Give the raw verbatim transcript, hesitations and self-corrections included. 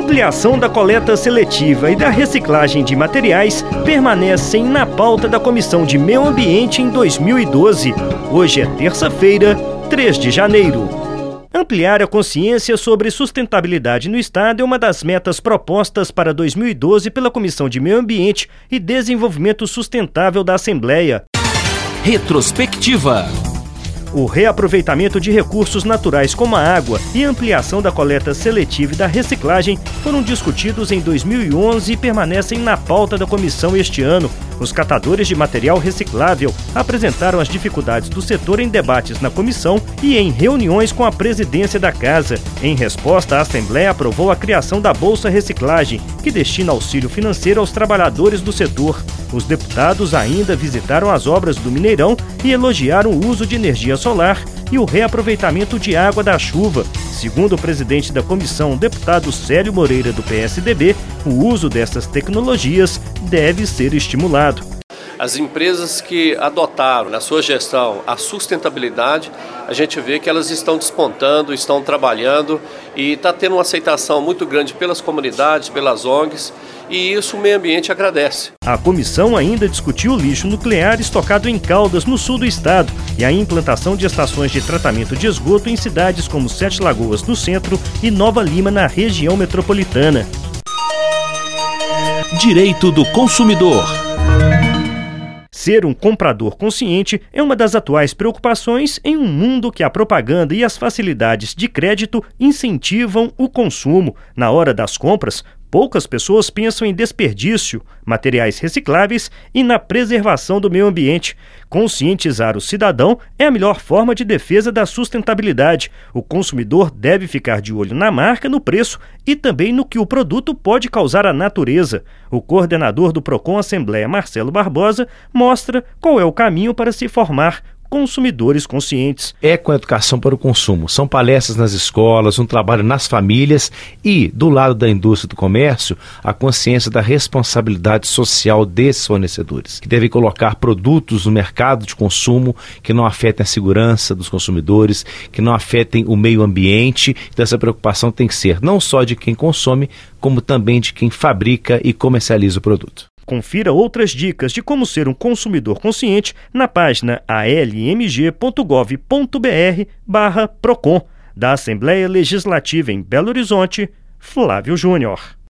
ampliação da coleta seletiva e da reciclagem de materiais permanecem na pauta da Comissão de Meio Ambiente em dois mil e doze. Hoje é terça-feira, três de janeiro. Ampliar a consciência sobre sustentabilidade no Estado é uma das metas propostas para dois mil e doze pela Comissão de Meio Ambiente e Desenvolvimento Sustentável da Assembleia. Retrospectiva. O reaproveitamento de recursos naturais como a água e a ampliação da coleta seletiva e da reciclagem foram discutidos em dois mil e onze e permanecem na pauta da comissão este ano. Os catadores de material reciclável apresentaram as dificuldades do setor em debates na comissão e em reuniões com a presidência da Casa. Em resposta, a Assembleia aprovou a criação da Bolsa Reciclagem, que destina auxílio financeiro aos trabalhadores do setor. Os deputados ainda visitaram as obras do Mineirão e elogiaram o uso de energia solar e o reaproveitamento de água da chuva. Segundo o presidente da comissão, deputado Célio Moreira, do P S D B, o uso dessas tecnologias deve ser estimulado. As empresas que adotaram na sua gestão a sustentabilidade, a gente vê que elas estão despontando, estão trabalhando e está tendo uma aceitação muito grande pelas comunidades, pelas O N Gs, e isso o meio ambiente agradece. A comissão ainda discutiu o lixo nuclear estocado em Caldas, no sul do estado, e a implantação de estações de tratamento de esgoto em cidades como Sete Lagoas, no centro, e Nova Lima, na região metropolitana. Direito do consumidor. Ser um comprador consciente é uma das atuais preocupações em um mundo que a propaganda e as facilidades de crédito incentivam o consumo. Na hora das compras, poucas pessoas pensam em desperdício, materiais recicláveis e na preservação do meio ambiente. Conscientizar o cidadão é a melhor forma de defesa da sustentabilidade. O consumidor deve ficar de olho na marca, no preço e também no que o produto pode causar à natureza. O coordenador do Procon Assembleia, Marcelo Barbosa, mostra qual é o caminho para se formar consumidores conscientes. Ecoeducação para o consumo. São palestras nas escolas, um trabalho nas famílias e, do lado da indústria e do comércio, a consciência da responsabilidade social desses fornecedores, que devem colocar produtos no mercado de consumo que não afetem a segurança dos consumidores, que não afetem o meio ambiente. Então essa preocupação tem que ser não só de quem consome, como também de quem fabrica e comercializa o produto. Confira outras dicas de como ser um consumidor consciente na página a l m g ponto gov ponto b r barra Procon. Da Assembleia Legislativa em Belo Horizonte, Flávio Júnior.